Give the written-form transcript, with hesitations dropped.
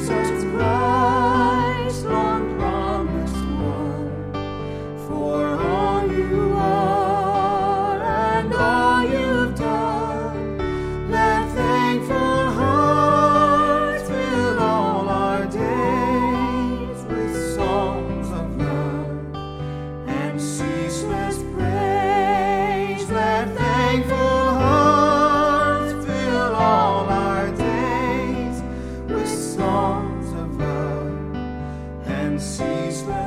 Jesus Christ, long promised one, for all you are and all you've done. Let thankful hearts fill all our days with songs of love and ceaseless praise. Let thankful hearts fill all our days with songs of love and ceaseless